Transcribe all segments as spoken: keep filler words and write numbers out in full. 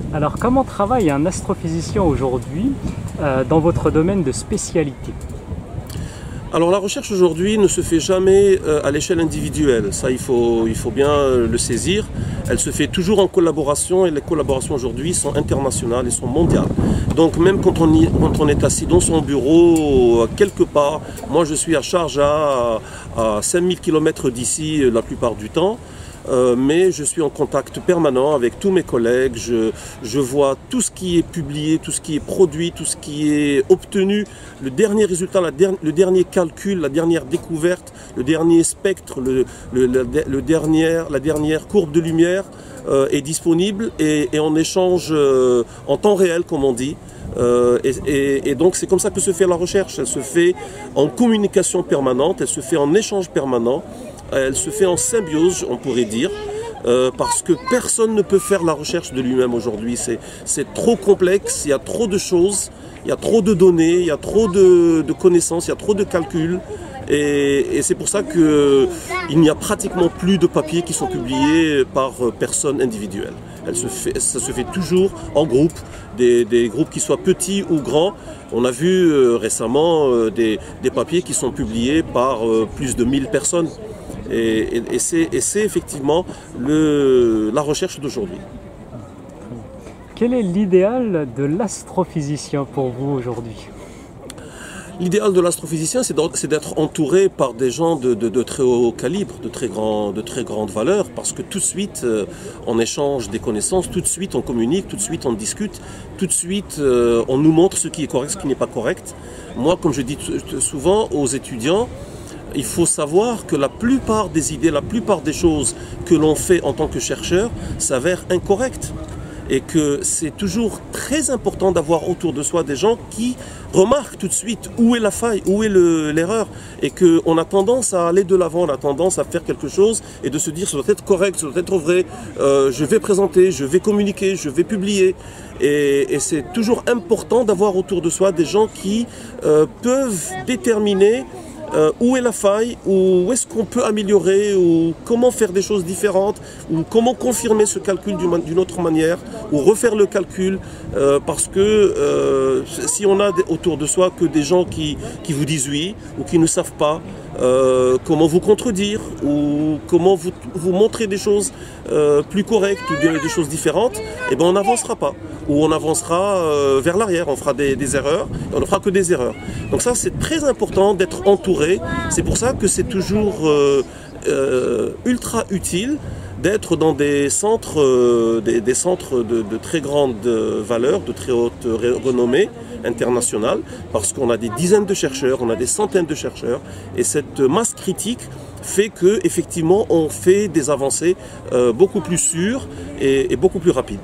Alors, comment travaille un astrophysicien aujourd'hui euh, dans votre domaine de spécialité? Alors la recherche aujourd'hui ne se fait jamais euh, à l'échelle individuelle, ça il faut, il faut bien euh, le saisir. Elle se fait toujours en collaboration et les collaborations aujourd'hui sont internationales et sont mondiales. Donc même quand on, y, quand on est assis dans son bureau, euh, quelque part, moi je suis à Sharjah, à, à cinq mille kilomètres d'ici euh, la plupart du temps. Euh, mais je suis en contact permanent avec tous mes collègues, je, je vois tout ce qui est publié, tout ce qui est produit, tout ce qui est obtenu, le dernier résultat, la der le dernier calcul, la dernière découverte, le dernier spectre, le, le, le, le dernière, la dernière courbe de lumière euh, est disponible et, et on échange euh, en temps réel, comme on dit. Euh, et, et, et donc c'est comme ça que se fait la recherche, elle se fait en communication permanente, elle se fait en échange permanent. Elle se fait en symbiose, on pourrait dire, euh, parce que personne ne peut faire la recherche de lui-même aujourd'hui. C'est trop complexe, il y a trop de choses, il y a trop de données, il y a trop de, de connaissances, il y a trop de calculs. Et, et c'est pour ça qu'il n'y a pratiquement plus de papiers qui sont publiés par personne individuelle. Elle se fait, ça se fait toujours en groupe, des, des groupes qui soient petits ou grands. On a vu euh, récemment euh, des, des papiers qui sont publiés par euh, plus de mille personnes. Et, et, et c'est effectivement le, la recherche d'aujourd'hui. Quel est l'idéal de l'astrophysicien pour vous aujourd'hui? L'idéal de l'astrophysicien, c'est d'être entouré par des gens de, de, de très haut calibre, de très, grand, de très grande valeur, parce que tout de suite, euh, on échange des connaissances, tout de suite, on communique, tout de suite, on discute, tout de suite, euh, on nous montre ce qui est correct, ce qui n'est pas correct. Moi, comme je dis souvent aux étudiants, il faut savoir que la plupart des idées, la plupart des choses que l'on fait en tant que chercheur s'avèrent incorrectes. Et que c'est toujours très important d'avoir autour de soi des gens qui remarquent tout de suite où est la faille, où est l'erreur. Et qu'on a tendance à aller de l'avant, on a tendance à faire quelque chose et de se dire ça doit être correct, ça doit être vrai, euh, je vais présenter, je vais communiquer, je vais publier. Et, et c'est toujours important d'avoir autour de soi des gens qui euh, peuvent déterminer Euh, où est la faille, ou où est-ce qu'on peut améliorer, ou comment faire des choses différentes, ou comment confirmer ce calcul d'une autre manière, ou refaire le calcul, euh, parce que euh, si on a autour de soi que des gens qui, qui vous disent oui, ou qui ne savent pas, euh, comment vous contredire, ou comment vous, vous montrer des choses euh, plus correctes, ou des, des choses différentes, et ben on n'avancera pas, ou on avancera euh, vers l'arrière, on fera des, des erreurs, et on ne fera que des erreurs. Donc ça c'est très important d'être entouré. C'est pour ça que c'est toujours euh, euh, ultra utile d'être dans des centres, euh, des, des centres de, de très grande valeur, de très haute renommée internationale, parce qu'on a des dizaines de chercheurs, on a des centaines de chercheurs, et cette masse critique fait que effectivement on fait des avancées euh, beaucoup plus sûres et, et beaucoup plus rapides.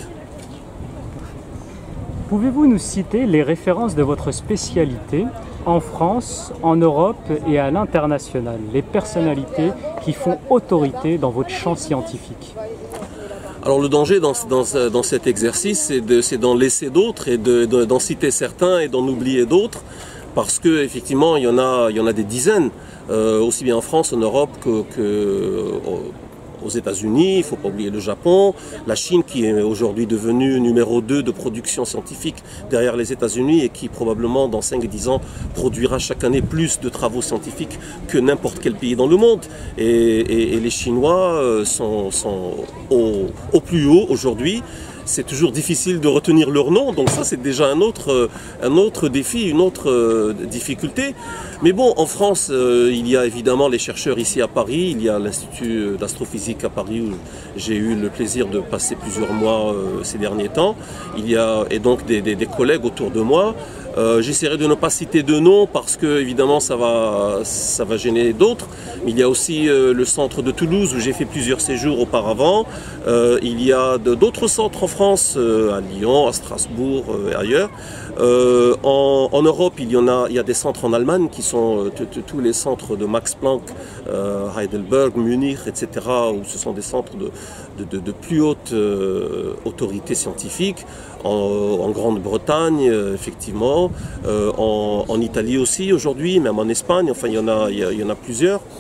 Pouvez-vous nous citer les références de votre spécialité en France, en Europe et à l'international, les personnalités qui font autorité dans votre champ scientifique? Alors le danger dans, dans, dans cet exercice, c'est d'en laisser d'autres et d'en de, citer certains et d'en oublier d'autres, parce qu'effectivement il y en a, il y en a des dizaines, euh, aussi bien en France, en Europe que, que aux États-Unis. Il ne faut pas oublier le Japon, la Chine qui est aujourd'hui devenue numéro deux de production scientifique derrière les États-Unis et qui probablement dans cinq à dix ans produira chaque année plus de travaux scientifiques que n'importe quel pays dans le monde. Et, et, et les Chinois sont, sont au, au plus haut aujourd'hui. C'est toujours difficile de retenir leur nom, donc ça c'est déjà un autre, un autre défi, une autre euh, difficulté. Mais bon, en France, euh, il y a évidemment les chercheurs ici à Paris, il y a l'Institut d'astrophysique à Paris où j'ai eu le plaisir de passer plusieurs mois euh, ces derniers temps. Il y a et donc des, des, des collègues autour de moi. Euh, J'essaierai de ne pas citer de noms parce que évidemment ça va, ça va gêner d'autres. Il y a aussi euh, le centre de Toulouse où j'ai fait plusieurs séjours auparavant. Euh, il y a d'autres centres en France, euh, à Lyon, à Strasbourg euh, et ailleurs. Euh, en, en Europe, il y en a, il y a des centres en Allemagne qui sont euh, tous les centres de Max Planck, euh, Heidelberg, Munich, et cetera, où ce sont des centres de, de, de, de plus haute euh, autorité scientifique. En, en Grande-Bretagne, euh, effectivement, euh, en, en Italie aussi aujourd'hui, même en Espagne. Enfin, il y en a, il y, il y en a plusieurs.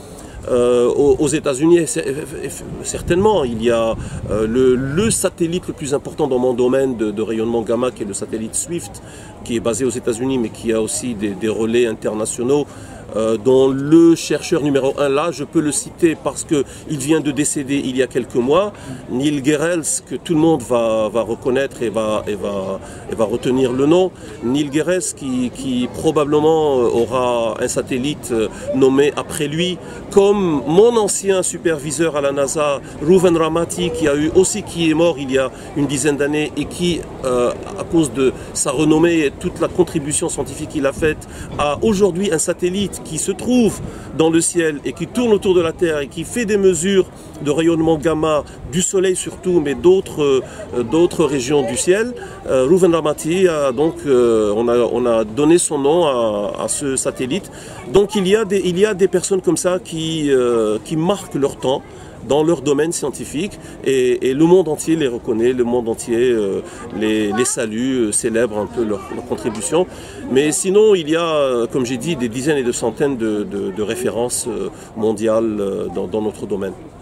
Euh, aux, aux États-Unis, certainement, il y a euh, le, le satellite le plus important dans mon domaine de, de rayonnement gamma, qui est le satellite Swift, qui est basé aux États-Unis, mais qui a aussi des, des relais internationaux. Euh, dont le chercheur numéro un là, je peux le citer parce qu'il vient de décéder il y a quelques mois, Neil Gehrels, que tout le monde va, va reconnaître et va, et, va, et va retenir le nom. Neil Gehrels qui, qui probablement aura un satellite nommé après lui, comme mon ancien superviseur à la NASA, Reuven Ramati, qui a eu aussi qui est mort il y a une dizaine d'années et qui, euh, à cause de sa renommée et toute la contribution scientifique qu'il a faite, a aujourd'hui un satellite qui se trouve dans le ciel et qui tourne autour de la Terre et qui fait des mesures de rayonnement gamma du Soleil surtout, mais d'autres euh, d'autres régions du ciel. Euh, Reuven Ramati a donc euh, on a on a donné son nom à, à ce satellite. Donc il y a des il y a des personnes comme ça qui euh, qui marquent leur temps dans leur domaine scientifique et, et le monde entier les reconnaît, le monde entier euh, les, les salue, euh, célèbre un peu leur, leur contribution. Mais sinon, il y a, euh, comme j'ai dit, des dizaines et des centaines de, de, de références euh, mondiales euh, dans, dans notre domaine.